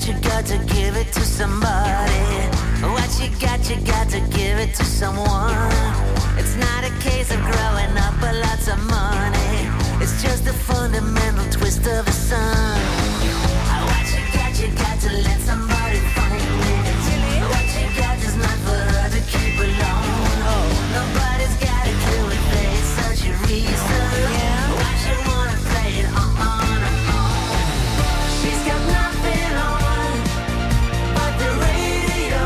you got to give it to somebody. What you got to give it to someone. It's not a case of growing up with lots of money. It's just a fundamental twist of the sun. What you got to let somebody find it. What you got is not for her to keep alone. Nobody's got a clue if there's such a reason. Why she wanna play it on and on. She's got nothing on but the radio.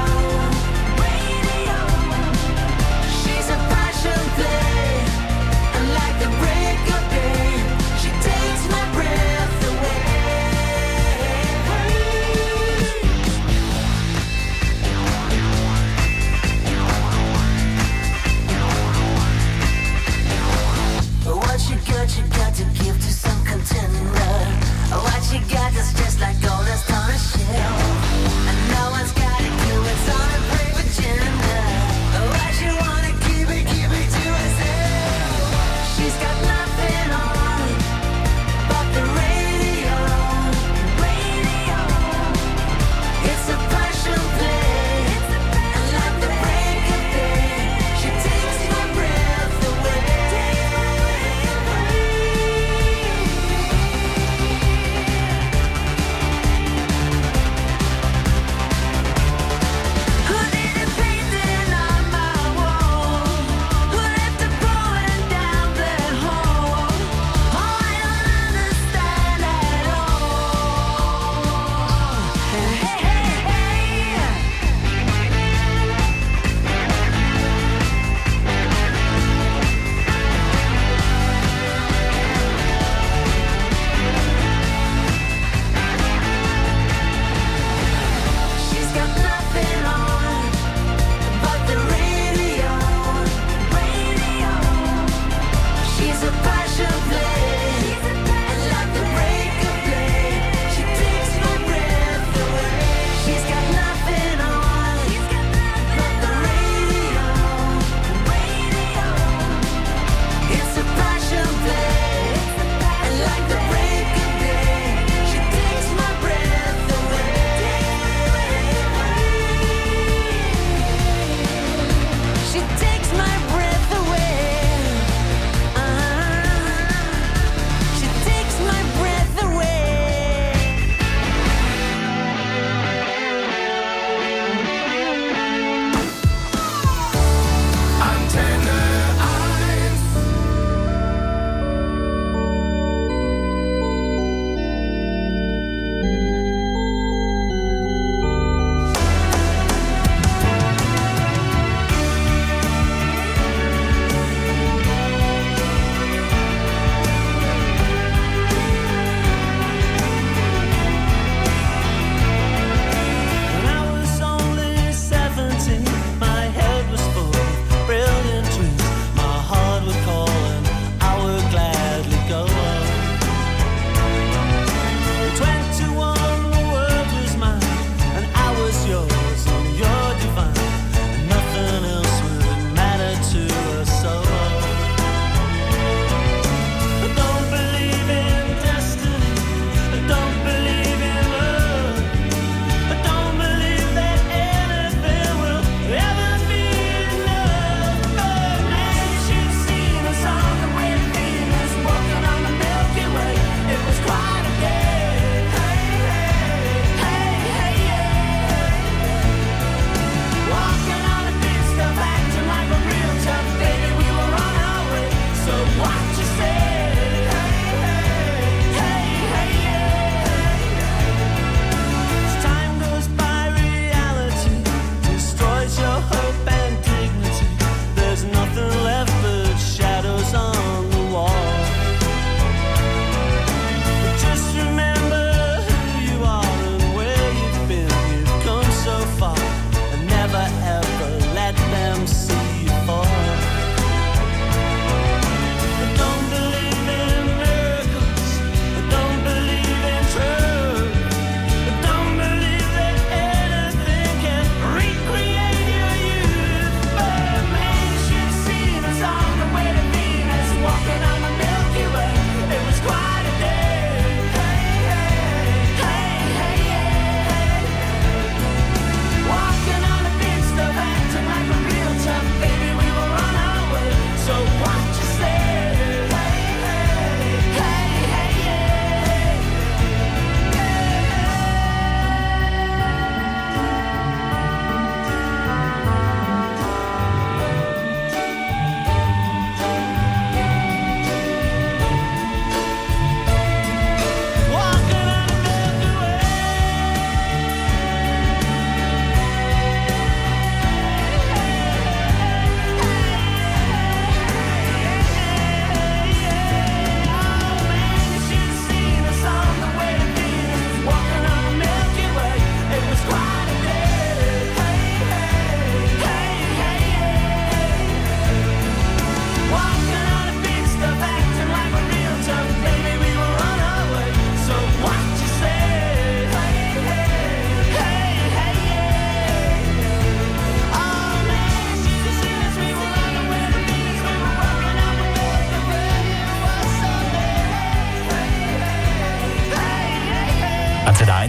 She's a passion play, and like the break of day, she takes my breath away.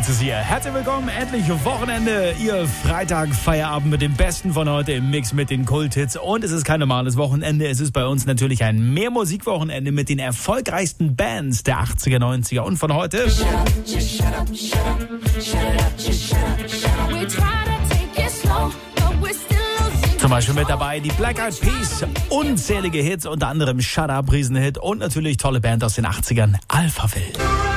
Beats ist hier. Herzlich willkommen, endlich Wochenende. Ihr Freitag-Feierabend mit dem Besten von heute im Mix mit den Kulthits. Und es ist kein normales Wochenende, es ist bei uns natürlich ein Mehrmusikwochenende mit den erfolgreichsten Bands der 80er, 90er und von heute. Zum Beispiel mit dabei die Black Eyed Peas, unzählige Hits, unter anderem Shut Up, Riesenhit und natürlich tolle Band aus den 80ern, Alphaville.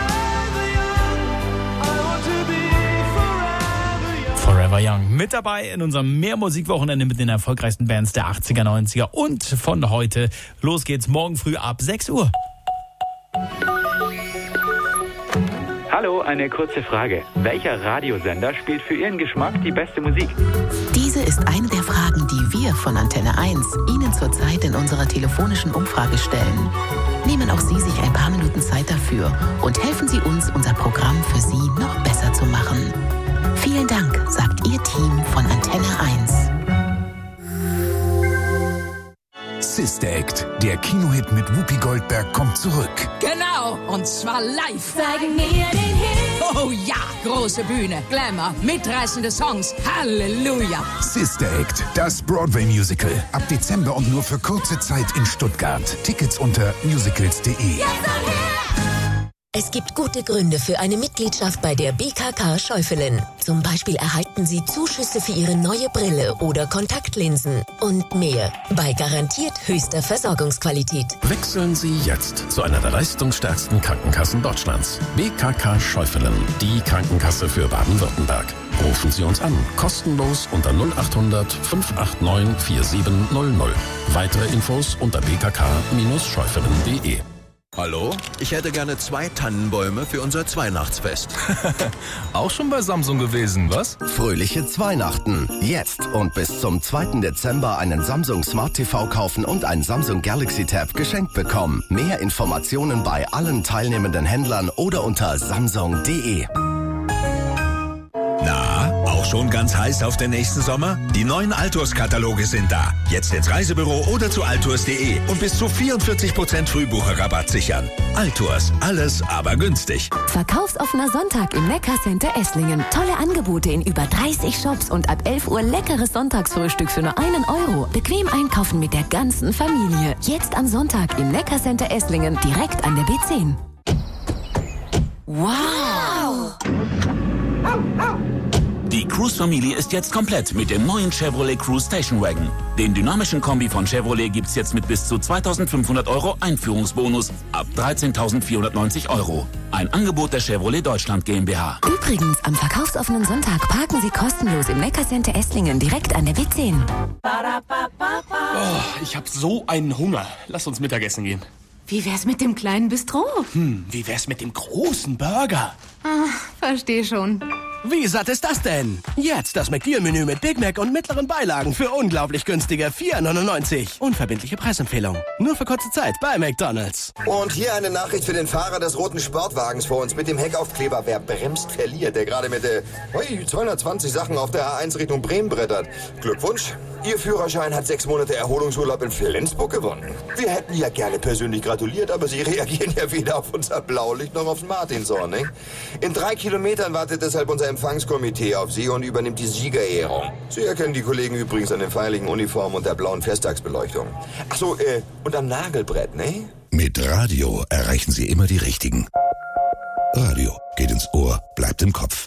Forever Young mit dabei in unserem Mehrmusikwochenende mit den erfolgreichsten Bands der 80er, 90er und von heute. Los geht's morgen früh ab 6 Uhr. Hallo, eine kurze Frage. Welcher Radiosender spielt für Ihren Geschmack die beste Musik? Diese ist eine der Fragen, die wir von Antenne 1 Ihnen zurzeit in unserer telefonischen Umfrage stellen. Nehmen auch Sie sich ein paar Minuten Zeit dafür und helfen Sie uns, unser Programm für Sie noch besser zu machen. Vielen Dank, sagt Ihr Team von Antenne 1. Sister Act, der Kinohit mit Whoopi Goldberg, kommt zurück. Genau, und zwar live. Zeig mir den Hit. Oh ja, große Bühne, Glamour, mitreißende Songs, Halleluja. Sister Act, das Broadway-Musical. Ab Dezember und nur für kurze Zeit in Stuttgart. Tickets unter musicals.de. Es gibt gute Gründe für eine Mitgliedschaft bei der BKK Scheufelen. Zum Beispiel erhalten Sie Zuschüsse für Ihre neue Brille oder Kontaktlinsen und mehr. Bei garantiert höchster Versorgungsqualität. Wechseln Sie jetzt zu einer der leistungsstärksten Krankenkassen Deutschlands. BKK Scheufelen, die Krankenkasse für Baden-Württemberg. Rufen Sie uns an, kostenlos unter 0800 589 4700. Weitere Infos unter bkk-scheufelen.de. Hallo? Ich hätte gerne 2 Tannenbäume für unser Zweihnachtsfest. Auch schon bei Samsung gewesen, was? Fröhliche Zweinachten. Jetzt und bis zum 2. Dezember einen Samsung Smart TV kaufen und ein Samsung Galaxy Tab geschenkt bekommen. Mehr Informationen bei allen teilnehmenden Händlern oder unter samsung.de. Na, auch schon ganz heiß auf den nächsten Sommer? Die neuen Altours-Kataloge sind da. Jetzt ins Reisebüro oder zu altours.de und bis zu 44% Frühbucherrabatt sichern. Altours, alles aber günstig. Verkaufsoffener Sonntag im Neckarcenter Esslingen. Tolle Angebote in über 30 Shops und ab 11 Uhr leckeres Sonntagsfrühstück für nur €1. Bequem einkaufen mit der ganzen Familie. Jetzt am Sonntag im Neckarcenter Esslingen, direkt an der B10. Wow! Die Cruise-Familie ist jetzt komplett mit dem neuen Chevrolet Cruise Station Wagon. Den dynamischen Kombi von Chevrolet gibt's jetzt mit bis zu 2.500 € Einführungsbonus ab 13.490 €. Ein Angebot der Chevrolet Deutschland GmbH. Übrigens, am verkaufsoffenen Sonntag parken Sie kostenlos im Neckarcenter Esslingen direkt an der B10. Oh, ich hab so einen Hunger. Lass uns Mittagessen gehen. Wie wär's mit dem kleinen Bistro? Wie wär's mit dem großen Burger? Versteh schon. Wie satt ist das denn? Jetzt das McDeal-Menü mit Big Mac und mittleren Beilagen für unglaublich günstige $4,99. Unverbindliche Preisempfehlung. Nur für kurze Zeit bei McDonald's. Und hier eine Nachricht für den Fahrer des roten Sportwagens vor uns mit dem Heckaufkleber. Wer bremst, verliert. Der gerade mit 220 Sachen auf der A1 Richtung Bremen brettert. Glückwunsch. Ihr Führerschein hat 6 Monate Erholungsurlaub in Flensburg gewonnen. Wir hätten ja gerne persönlich gratuliert, aber Sie reagieren ja weder auf unser Blaulicht noch aufs Martinshorn, ne? In 3 Kilometern wartet deshalb unser Empfangskomitee auf Sie und übernimmt die Siegerehrung. Sie erkennen die Kollegen übrigens an den feierlichen Uniformen und der blauen Festtagsbeleuchtung. Ach so, und am Nagelbrett, ne? Mit Radio erreichen Sie immer die Richtigen. Radio geht ins Ohr, bleibt im Kopf.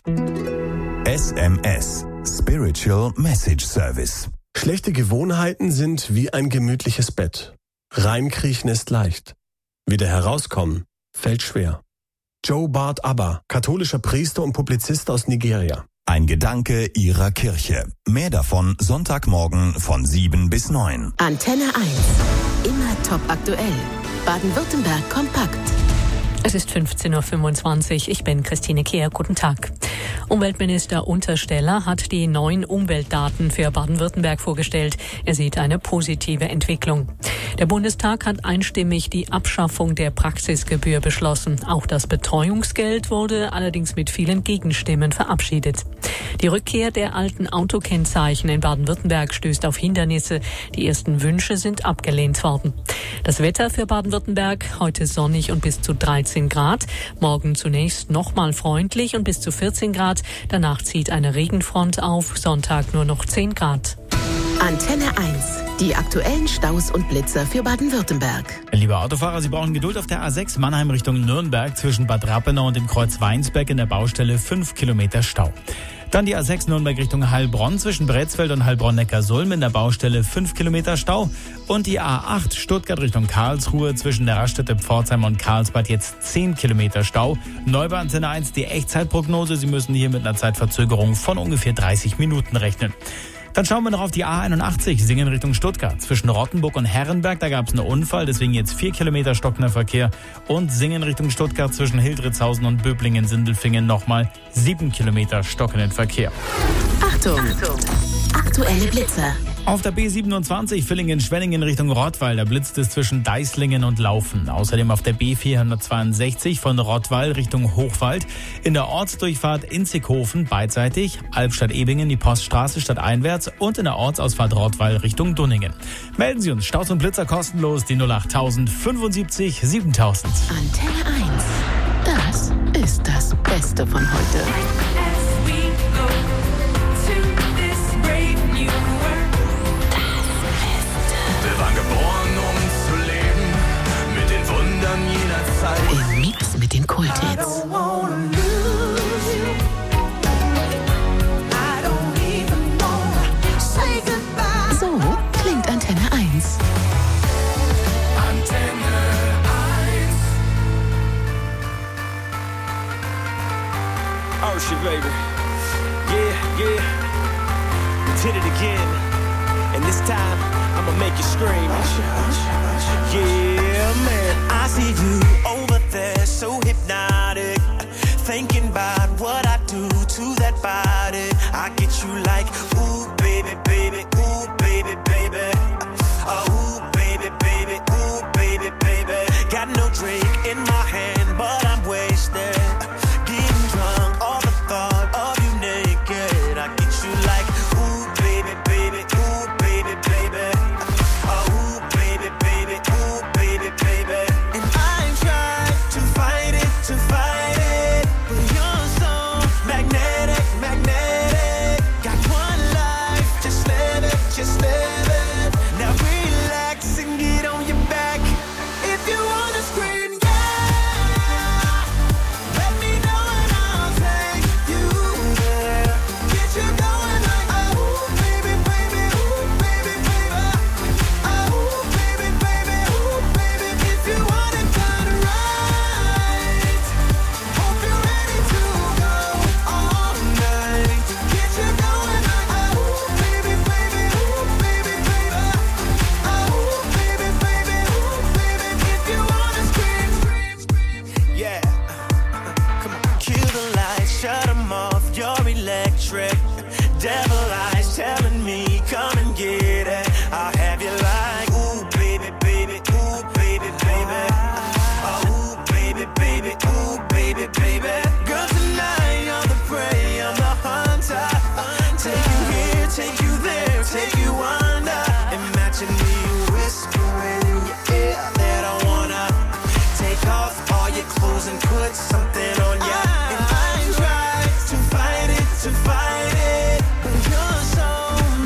SMS, Spiritual Message Service. Schlechte Gewohnheiten sind wie ein gemütliches Bett. Reinkriechen ist leicht. Wieder herauskommen fällt schwer. Joe Bart Abba, katholischer Priester und Publizist aus Nigeria. Ein Gedanke Ihrer Kirche. Mehr davon Sonntagmorgen von 7 bis 9. Antenne 1. Immer top aktuell. Baden-Württemberg kompakt. Es ist 15.25 Uhr. Ich bin Christine Kehr. Guten Tag. Umweltminister Untersteller hat die neuen Umweltdaten für Baden-Württemberg vorgestellt. Er sieht eine positive Entwicklung. Der Bundestag hat einstimmig die Abschaffung der Praxisgebühr beschlossen. Auch das Betreuungsgeld wurde allerdings mit vielen Gegenstimmen verabschiedet. Die Rückkehr der alten Autokennzeichen in Baden-Württemberg stößt auf Hindernisse. Die ersten Wünsche sind abgelehnt worden. Das Wetter für Baden-Württemberg: heute sonnig und bis zu 13 Grad. Morgen zunächst nochmal freundlich und bis zu 14 Grad. Danach zieht eine Regenfront auf. Sonntag nur noch 10 Grad. Antenne 1. Die aktuellen Staus und Blitzer für Baden-Württemberg. Liebe Autofahrer, Sie brauchen Geduld auf der A6 Mannheim Richtung Nürnberg zwischen Bad Rappenau und dem Kreuz Weinsberg in der Baustelle 5 Kilometer Stau. Dann die A6 Nürnberg Richtung Heilbronn zwischen Bretzfeld und Heilbronn-Neckarsulm in der Baustelle 5 Kilometer Stau. Und die A8 Stuttgart Richtung Karlsruhe zwischen der Raststätte Pforzheim und Karlsbad jetzt 10 Kilometer Stau. Neu bei Antenne 1 die Echtzeitprognose. Sie müssen hier mit einer Zeitverzögerung von ungefähr 30 Minuten rechnen. Dann schauen wir noch auf die A81, Singen Richtung Stuttgart. Zwischen Rottenburg und Herrenberg, da gab es einen Unfall, deswegen jetzt 4 Kilometer stockender Verkehr. Und Singen Richtung Stuttgart zwischen Hildritzhausen und Böblingen-Sindelfingen nochmal 7 Kilometer stockenden Verkehr. Achtung! Aktuelle Blitzer. Auf der B27 Villingen-Schwenningen Richtung Rottweil, da blitzt es zwischen Deislingen und Laufen. Außerdem auf der B462 von Rottweil Richtung Hochwald. In der Ortsdurchfahrt Inzighofen beidseitig, Albstadt-Ebingen die Poststraße stadteinwärts und in der Ortsausfahrt Rottweil Richtung Dunningen. Melden Sie uns, Staus und Blitzer kostenlos, die 08000 75 7000. Antenne 1. Das ist das Beste von heute. Im Mix mit den Kulthits. So klingt Antenne 1. Antenne 1. Oh shit, baby. Yeah. We did it again. And this time, I'ma make you scream. Yeah, man. I see you over there, so hypnotic. Thinking about what I do to that body. I get you like, ooh, baby, baby, ooh, baby, baby. Ooh, baby, baby, ooh, baby, baby. Got no drink in my hand, but I'm wasted. Getting drunk, all the thought of you naked. I get you like, ooh, baby, baby, ooh, baby, baby. Ooh, baby, baby, ooh, baby, baby. And I tried to fight it, but you're so magnetic, magnetic. Got one life, just live it, just live it. Now relax and get on your back. If you wanna scream, yeah, let me know and I'll take you there. Get you going like, oh, baby, baby, ooh, baby, baby. Oh, baby, baby, ooh, baby. If you want it done right, hope you're ready to go all night. Get you going like, oh, baby, baby, ooh, baby, baby. Oh, baby, baby, ooh, baby. If you wanna scream, yeah. Come on, kill the lights, shut 'em off. You're electric. Devil eyes telling me, come and get it. I'll have you like, ooh, baby, baby, ooh, baby, baby. Ooh, baby, baby, ooh, baby, baby. Girl, tonight you're the prey, I'm the hunter. Take you here, take you there, take you under. Imagine me whispering in your ear that I wanna take off all your clothes and put something on ya. And I tried to fight it, but you're so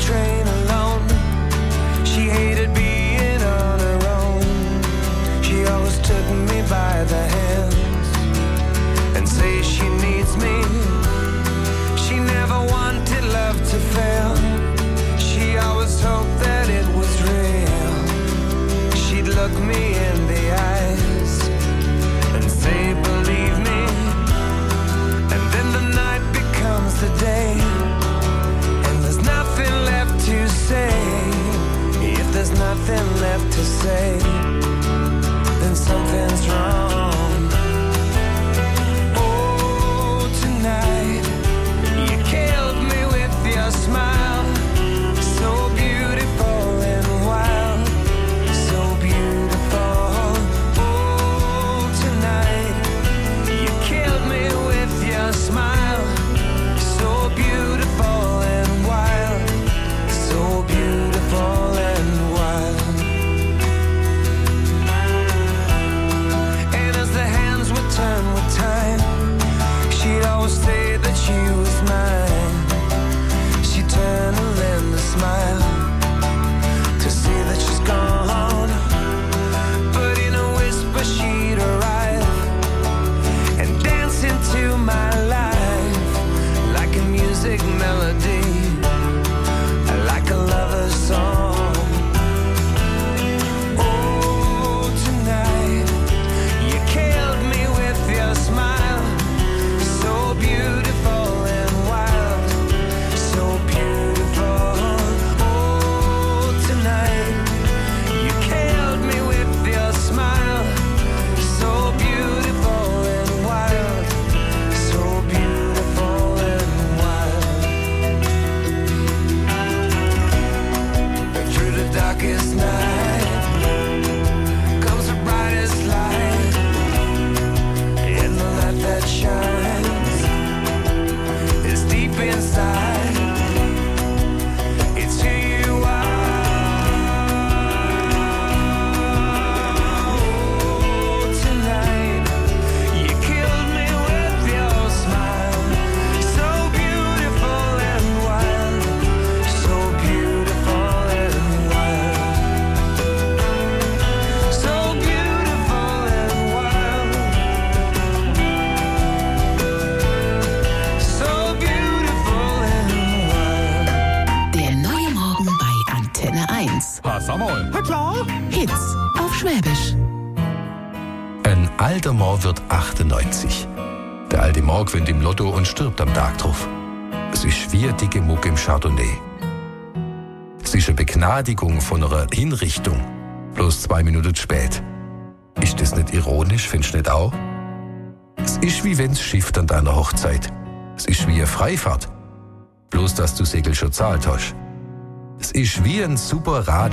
train alone. She hated being on her own. She always took me by the hands and say she needs me. She never wanted love to fail. She always hoped that it was real. She'd look me in the eyes and say, believe me. And then the night becomes the day, and there's nothing left to say. If there's nothing left to say, then something's wrong. Oh, tonight you killed me with your smile, so beautiful and wild, so beautiful. Oh, tonight you killed me with your smile, so beautiful and wild, so beautiful and wild. And as the hands would turn with time, she'd always say that she was mine. She'd turn and lend a smile to see that she's gone. But in a whisper she'd arrive and dance into my life like a music melody, like a lover's song. Oh, tonight you killed me with your smile, so beautiful and wild, so beautiful. Oh, tonight you killed me with your smile, so beautiful and wild, so beautiful and wild. Through the darkest night comes the brightest light, and the light that shines is deep inside. It's who you are. Oh, tonight you killed me with your smile, so beautiful and wild, so beautiful and wild, so beautiful and wild, so beautiful and wild. Der neue Morgen bei Antenne 1. Sag mal. Na klar. Hits auf Schwäbisch. Ein alter Mann wird 98. Der alte Mann gewinnt im Lotto und stirbt am Tag drauf. Es ist wie eine dicke Mucke im Chardonnay. Es ist eine Begnadigung von einer Hinrichtung. Bloß 2 Minuten spät. Ist das nicht ironisch, findest du nicht auch? Es ist wie wenn's schifft an deiner Hochzeit. Es ist wie eine Freifahrt. Bloß, dass du Segel schon zahlt hast. Es ist wie ein super Rad